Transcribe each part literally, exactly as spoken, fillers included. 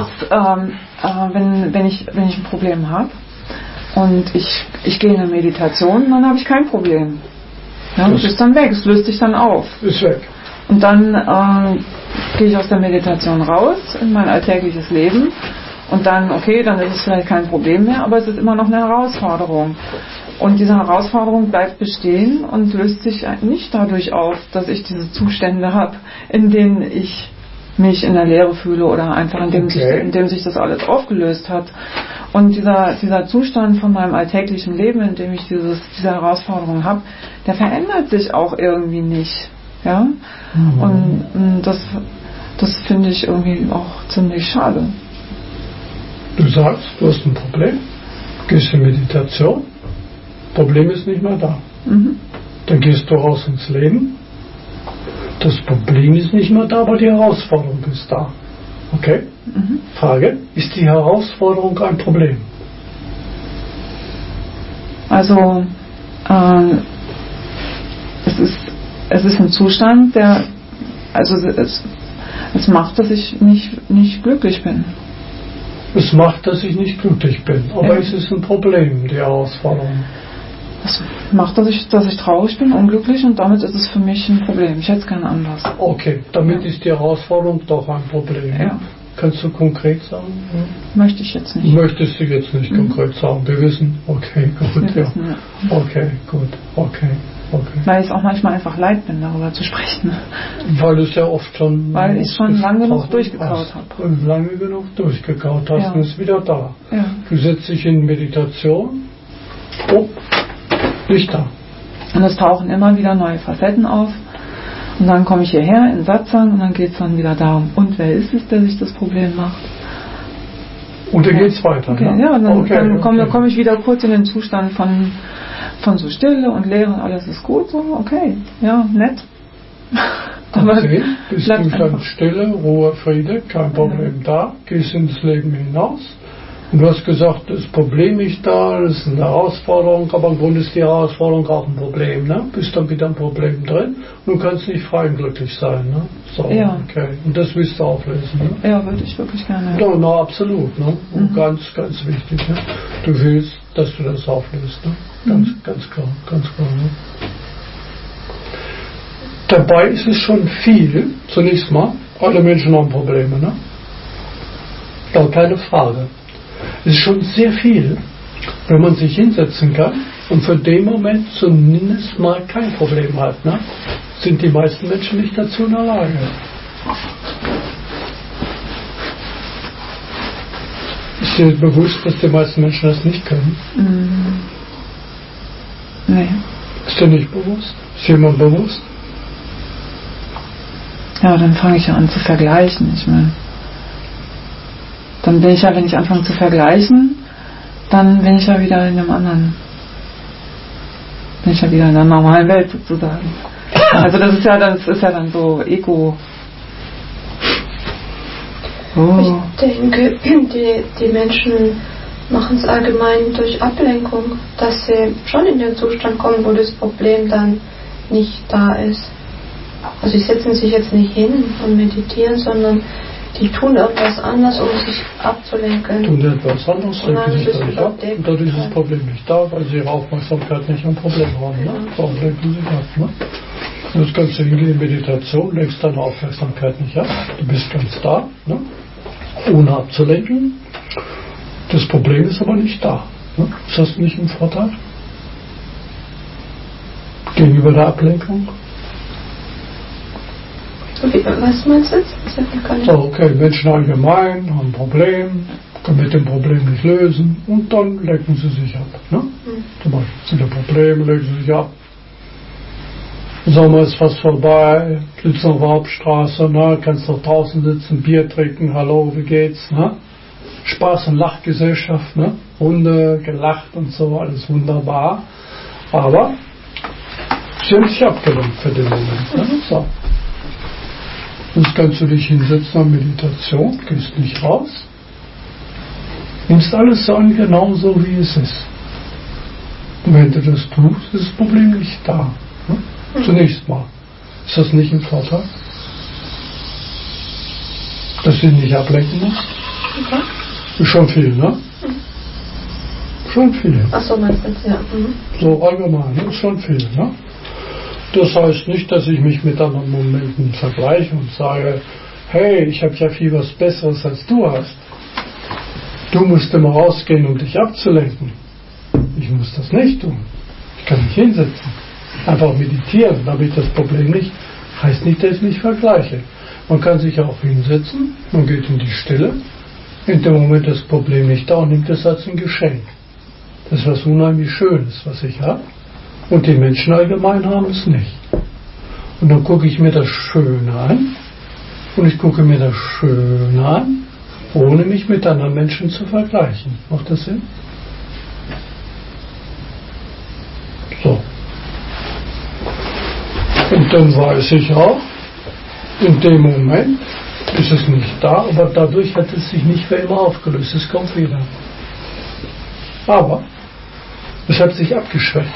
ähm, äh, wenn, wenn, ich, wenn ich ein Problem habe und ich, ich gehe in eine Meditation, dann habe ich kein Problem. Ja, das ist dann weg, es löst sich dann auf. Ist weg. Und dann äh, gehe ich aus der Meditation raus in mein alltägliches Leben und dann, okay, dann ist es vielleicht kein Problem mehr, aber es ist immer noch eine Herausforderung. Und diese Herausforderung bleibt bestehen und löst sich nicht dadurch auf, dass ich diese Zustände habe, in denen ich mich in der Leere fühle oder einfach in dem, okay. sich, in dem sich das alles aufgelöst hat. Und dieser, dieser Zustand von meinem alltäglichen Leben, in dem ich dieses, diese Herausforderung habe, der verändert sich auch irgendwie nicht. Ja? Mhm. Und, und das, das finde ich irgendwie auch ziemlich schade. Du sagst, du hast ein Problem, gehst in Meditation, Problem ist nicht mehr da. Mhm. Dann gehst du raus ins Leben, das Problem ist nicht mehr da, aber die Herausforderung ist da. Okay? Mhm. Frage, ist die Herausforderung ein Problem? Also, äh, es ist, es ist ein Zustand, der, also es, es macht, dass ich nicht, nicht glücklich bin. Es macht, dass ich nicht glücklich bin, aber ja. Es ist ein Problem, die Herausforderung. Das macht, dass ich, dass ich traurig bin, unglücklich und damit ist es für mich ein Problem. Ich hätte es gerne anders. Okay, damit ja. Ist die Herausforderung doch ein Problem. Ja. Kannst du konkret sagen? Ja. Möchte ich jetzt nicht. Möchtest du jetzt nicht mhm. konkret sagen? Wir wissen, okay, gut, Wir ja. Wissen, ja. Okay, gut, okay, okay. Weil ich auch manchmal einfach leid bin, darüber zu sprechen. Weil du es ja oft schon... Weil ich schon lange genug durchgekaut habe. Und lange genug durchgekaut hast ja. Und ist wieder da. Ja. Du setzt dich in Meditation, oh, nicht da. Und es tauchen immer wieder neue Facetten auf. Und dann komme ich hierher in Satsang und dann geht es dann wieder darum, und wer ist es, der sich das Problem macht? Und dann ja. geht es weiter. Okay, ne? ja, und dann, okay, dann okay. komme komm ich wieder kurz in den Zustand von, von so Stille und Leere und alles ist gut, so, okay, ja, nett. Aber okay, bist du dann Stille, Ruhe, Friede, kein Problem ja. da, gehst ins Leben hinaus. Und du hast gesagt, das Problem nicht da, das ist eine Herausforderung, aber im Grunde ist die Herausforderung auch ein Problem, ne? Bist dann wieder ein Problem drin und du kannst nicht frei und glücklich sein, ne? So, ja. okay. Und das willst du auflösen, ne? Ja, würde ich wirklich gerne. Ja, na, absolut, ne? Und mhm. ganz, ganz wichtig, ne? Du willst, dass du das auflöst, ne? Ganz, mhm. ganz klar, ganz klar, ne? Dabei ist es schon viel, zunächst mal, alle Menschen haben Probleme, ne? Ja, keine Frage. Es ist schon sehr viel, wenn man sich hinsetzen kann und für den Moment zumindest mal kein Problem hat. Ne? Sind die meisten Menschen nicht dazu in der Lage. Ist dir bewusst, dass die meisten Menschen das nicht können? Mm. Nee. Ist dir nicht bewusst? Ist jemand bewusst? Ja, dann fange ich ja an zu vergleichen. Ich meine, dann bin ich ja, wenn ich anfange zu vergleichen, dann bin ich ja wieder in einem anderen, bin ich ja wieder in der normalen Welt sozusagen. Also das ist ja dann, das ist ja dann so Ego. Oh. Ich denke, die, die Menschen machen es allgemein durch Ablenkung, dass sie schon in den Zustand kommen, wo das Problem dann nicht da ist. Also sie setzen sich jetzt nicht hin und meditieren, sondern die tun etwas anderes, um sich abzulenken. Tun etwas anderes, lenken sich dadurch ab und dadurch ist das Problem nicht da, weil sie ihre Aufmerksamkeit nicht am Problem haben. Ne? Warum lenken sie sich ab? Ne? Und das kannst du hingehen in Meditation, lenkst deine Aufmerksamkeit nicht ab, du bist ganz da, ne? Ohne abzulenken. Das Problem ist aber nicht da. Ne? Ist das nicht ein Vorteil? Gegenüber der Ablenkung? Was meinst du jetzt? So, okay, Menschen allgemein haben ein Problem, können mit dem Problem nicht lösen und dann lenken sie sich ab. Ne? Mhm. Zum Beispiel sind da Probleme, lenken sie sich ab. Sommer ist fast vorbei, sitzen auf der Hauptstraße, ne? Kannst doch draußen sitzen, Bier trinken, hallo, wie geht's? Ne? Spaß- und Lachgesellschaft, ne? Hunde, gelacht und so, alles wunderbar. Aber sie haben sich abgelenkt für den Moment. Ne? So. Jetzt kannst du dich hinsetzen an Meditation, gehst nicht raus, nimmst alles so an, genau so wie es ist. Und wenn du das tust, ist das Problem nicht da. Ne? Mhm. Zunächst mal. Ist das nicht ein Vorteil? Dass du dich nicht ablenken musst? Ist schon viel, ne? Schon viel. Ach so, meinst du jetzt, ja. Mhm. So allgemein, ne? Ist schon viel, ne? Das heißt nicht, dass ich mich mit anderen Momenten vergleiche und sage, hey, ich habe ja viel was Besseres als du hast. Du musst immer rausgehen, um dich abzulenken. Ich muss das nicht tun. Ich kann mich hinsetzen. Einfach meditieren, da habe ich das Problem nicht. Heißt nicht, dass ich mich vergleiche. Man kann sich auch hinsetzen, man geht in die Stille. In dem Moment das Problem nicht da und nimmt es als ein Geschenk. Das ist was unheimlich Schönes, was ich habe. Und die Menschen allgemein haben es nicht. Und dann gucke ich mir das Schöne an. Und ich gucke mir das Schöne an, ohne mich mit anderen Menschen zu vergleichen. Macht das Sinn? So. Und dann weiß ich auch, in dem Moment ist es nicht da, aber dadurch hat es sich nicht für immer aufgelöst. Es kommt wieder. Aber es hat sich abgeschwächt.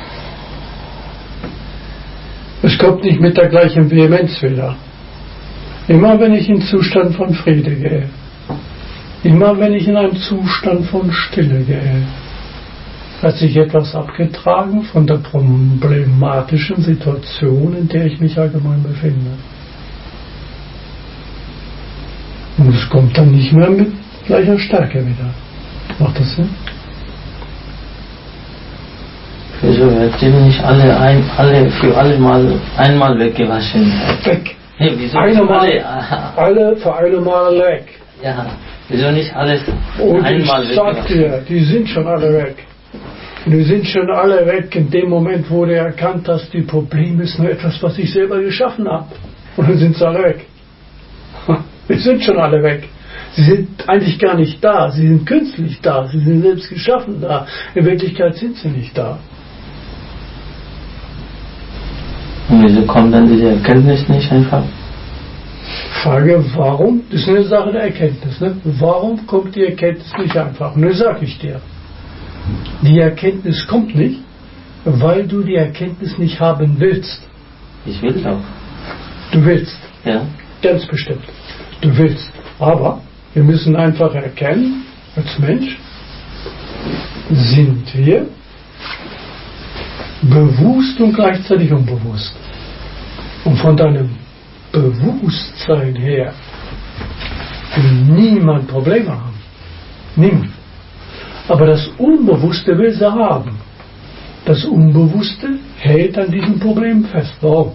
Es kommt nicht mit der gleichen Vehemenz wieder. Immer wenn ich in Zustand von Friede gehe, immer wenn ich in einen Zustand von Stille gehe, hat sich etwas abgetragen von der problematischen Situation, in der ich mich allgemein befinde. Und es kommt dann nicht mehr mit gleicher Stärke wieder. Macht das Sinn? Wieso wird denn nicht alle, ein, alle für alle Mal einmal weggewaschen? Weg. Nee, wieso Eine nicht Mal, alle? alle für eine Mal weg. Ja, wieso nicht alles Und einmal ich sag weggewaschen? dir, die sind schon alle weg. Und die sind schon alle weg in dem Moment, wo du erkannt hast, die Probleme ist nur etwas, was ich selber geschaffen habe. Und dann sind sie alle weg. Die sind schon alle weg. Sie sind eigentlich gar nicht da. Sie sind künstlich da. Sie sind selbst geschaffen da. In Wirklichkeit sind sie nicht da. Und wieso kommt dann diese Erkenntnis nicht einfach? Frage, warum? Das ist eine Sache der Erkenntnis. Ne? Warum kommt die Erkenntnis nicht einfach? Und das sage ich dir. Die Erkenntnis kommt nicht, weil du die Erkenntnis nicht haben willst. Ich will auch. Du willst. Ja. Ganz bestimmt. Du willst. Aber wir müssen einfach erkennen, als Mensch sind wir bewusst und gleichzeitig unbewusst. Und von deinem Bewusstsein her will niemand Probleme haben. Niemand. Aber das Unbewusste will sie haben. Das Unbewusste hält an diesem Problem fest. Warum?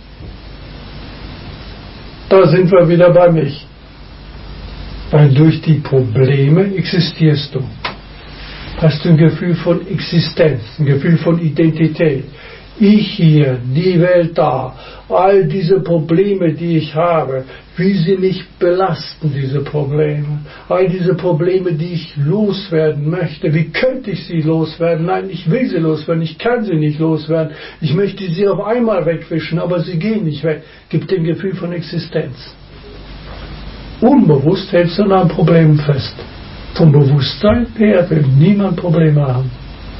Da sind wir wieder bei mich. Weil durch die Probleme existierst du. Hast du ein Gefühl von Existenz, ein Gefühl von Identität. Ich hier, die Welt da, all diese Probleme, die ich habe, wie sie mich belasten, diese Probleme. All diese Probleme, die ich loswerden möchte. Wie könnte ich sie loswerden? Nein, ich will sie loswerden. Ich kann sie nicht loswerden. Ich möchte sie auf einmal wegwischen, aber sie gehen nicht weg. Gibt dem Gefühl von Existenz. Unbewusst hältst du an einem Problem fest. Vom Bewusstsein her will niemand Probleme haben.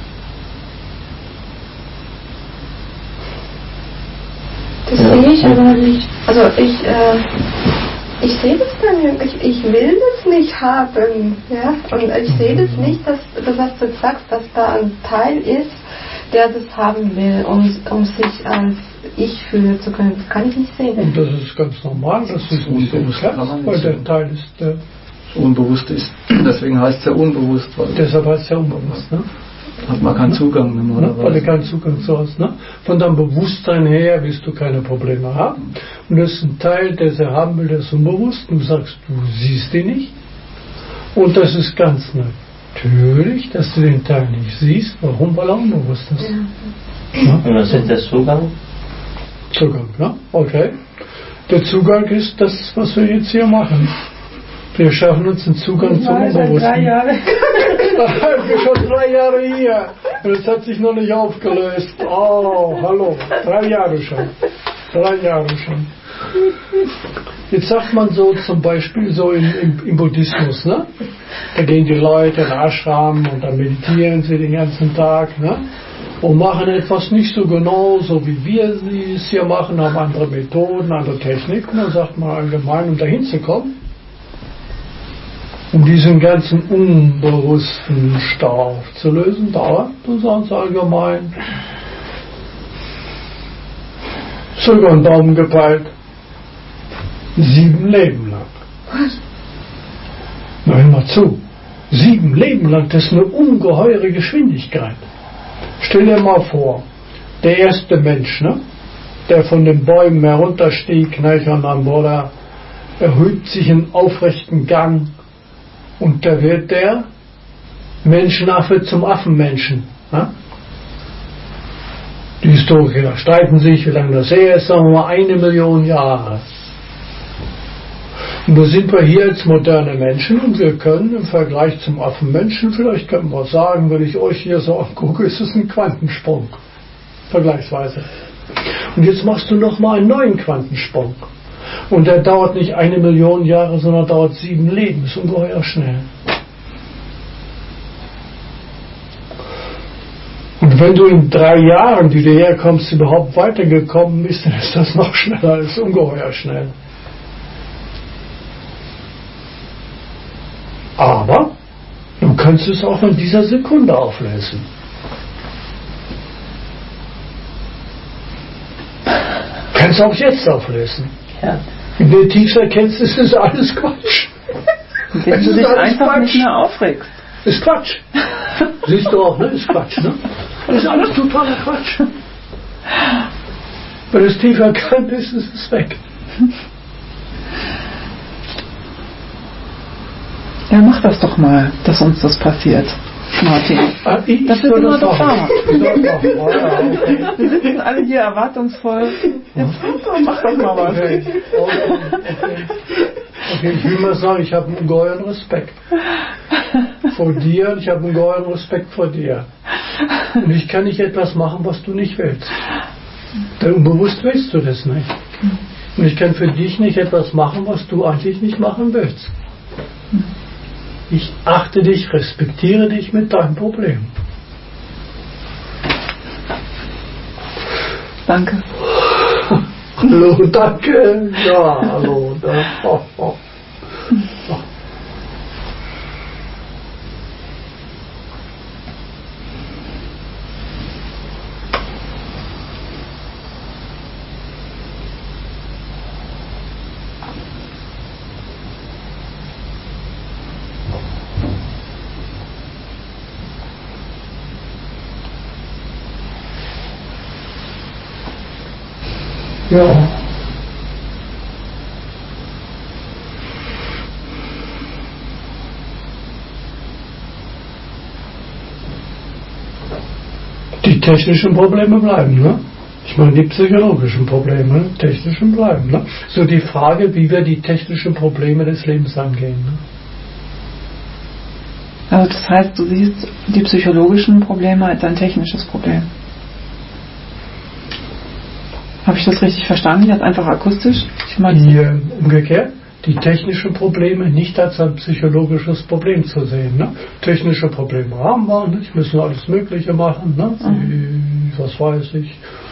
Das sehe ich aber nicht. Also ich, äh, ich sehe das bei mir. Ich, ich will das nicht haben. Ja? Und ich sehe das nicht, dass du, was du sagst, dass da ein Teil ist, der das haben will, um, um sich als Ich fühlen zu können. Das kann ich nicht sehen. Und das ist ganz normal, dass du es nicht sehen kannst, weil der Teil ist, der unbewusst ist. Deswegen heißt es ja unbewusst. Weil deshalb heißt es ja unbewusst. Ne? Hat man keinen Zugang Ne? Weil du keinen Zugang zu hast. Ne? Von deinem Bewusstsein her wirst du keine Probleme haben. Und das ist ein Teil, der sie haben will, der ist unbewusst. Du sagst, du siehst ihn nicht. Und das ist ganz natürlich, dass du den Teil nicht siehst. Warum? Weil er unbewusst ist. Ja. Ne? Und was ist der Zugang? Zugang, ne? Okay. Der Zugang ist das, was wir jetzt hier machen. Wir schaffen uns einen Zugang zum Unbewussten. Drei Jahre. Ich bin schon drei Jahre hier und es hat sich noch nicht aufgelöst. Oh, hallo. Drei Jahre schon. Drei Jahre schon. Jetzt sagt man so zum Beispiel so im, im, im Buddhismus, ne? Da gehen die Leute in den Ashram und dann meditieren sie den ganzen Tag, ne? Und machen etwas nicht so genau, so wie wir es hier machen, haben andere Methoden, andere Techniken. Dann sagt man allgemein, um dahin zu kommen, Um diesen ganzen unbewussten Stau zu lösen, dauert, du sagst allgemein, so über den Daumen gepeilt, sieben Leben lang. Was? Na, hör mal zu. Sieben Leben lang, das ist eine ungeheure Geschwindigkeit. Stell dir mal vor, der erste Mensch, ne, der von den Bäumen herunterstieg, ne, und dann wurde er, erhöht sich in aufrechten Gang und da wird der Menschenaffe zum Affenmenschen. Ne? Die Historiker streiten sich, wie lange das her ist, sagen wir mal eine Million Jahre. Und da sind wir hier als moderne Menschen und wir können im Vergleich zum Affenmenschen, vielleicht können wir sagen, wenn ich euch hier so angucke, ist es ein Quantensprung. Vergleichsweise. Und jetzt machst du nochmal einen neuen Quantensprung. Und der dauert nicht eine Million Jahre, sondern dauert sieben Leben. Das ist ungeheuer schnell. Und wenn du in drei Jahren, die du herkommst, überhaupt weitergekommen bist, dann ist das noch schneller. Das ist ungeheuer schnell. Aber du kannst es auch in dieser Sekunde auflösen. Kannst du auch jetzt auflösen. Ja. Wenn du tief erkennst, ist das alles Quatsch. Wenn du dich einfach Quatsch. Nicht mehr aufregst. Ist Quatsch. Siehst du auch, ne? Ist Quatsch, ne? Das ist alles totaler Quatsch. Wenn es tief erkannt ist, ist es weg. Ja, mach das doch mal, dass uns das passiert, Martin. Ah, ich das ist immer doch wahr. Wir Wir sitzen alle hier erwartungsvoll. Jetzt mach doch mal was. Okay. Okay. Okay, ich will mal sagen, ich habe einen ungeheuren Respekt vor dir und ich habe einen ungeheuren Respekt vor dir. Und ich kann nicht etwas machen, was du nicht willst. Denn unbewusst willst du das nicht. Und ich kann für dich nicht etwas machen, was du eigentlich nicht machen willst. Ich achte dich, respektiere dich mit deinem Problem. Danke. Hallo, danke. Ja, hallo. Da. Oh, oh. Oh. Ja. Die technischen Probleme bleiben, ne? Ich meine, die psychologischen Probleme, technischen bleiben, ne? So die Frage, wie wir die technischen Probleme des Lebens angehen, ne? Also das heißt, du siehst die psychologischen Probleme als ein technisches Problem. Habe ich das richtig verstanden? Jetzt einfach akustisch? Ich meine, die, äh, umgekehrt, die technischen Probleme nicht als ein psychologisches Problem zu sehen. Ne? Technische Probleme haben wir, nicht? Müssen alles Mögliche machen. Ne? Mhm. Die, was weiß ich.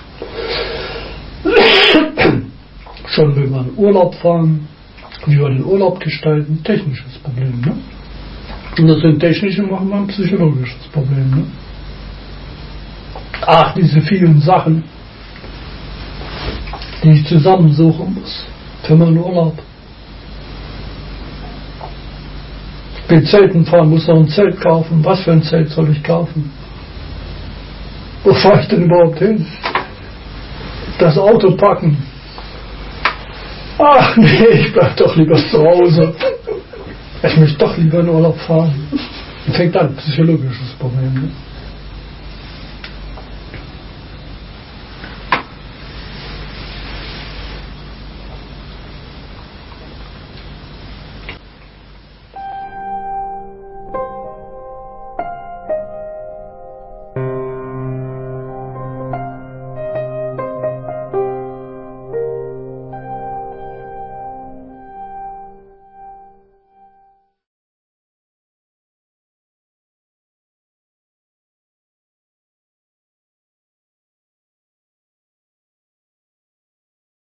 Schon will man Urlaub fahren, wie wir den Urlaub gestalten, technisches Problem. Ne? Und das sind technische, machen wir ein psychologisches Problem. Ne? Ach, diese vielen Sachen, die ich zusammensuchen muss für meinen Urlaub. Ich will Zelten fahren, muss noch ein Zelt kaufen. Was für ein Zelt soll ich kaufen? Wo fahre ich denn überhaupt hin? Das Auto packen. Ach nee, ich bleib doch lieber zu Hause. Ich möchte doch lieber in Urlaub fahren. Und fängt an, psychologisches Problem. Ne?